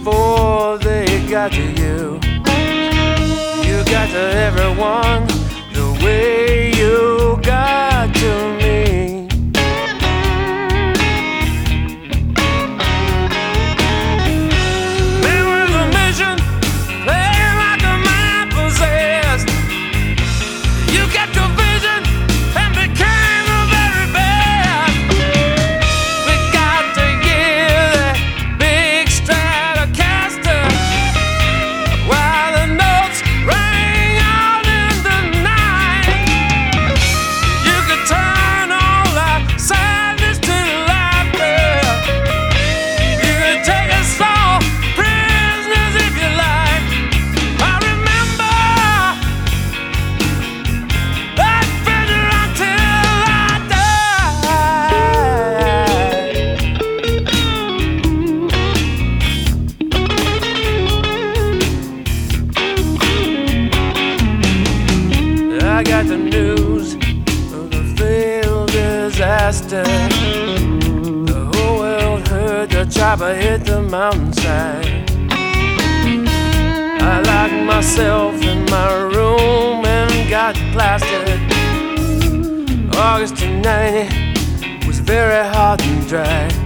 before they got to you. You got to everyone the way you got to me. Man with a mission, playing like a man possessed. You got the vision and became the very best. We got to hear that big Stratocaster while the notes ring out in the night. You could turn all our sadness to laughter. You could take us all prisoners if you like. I remember that vision until I died. I got the news of the failed disaster. The whole world heard the chopper hit the mountainside. I locked myself in my room and got plastered. August of '90 was very hot and dry.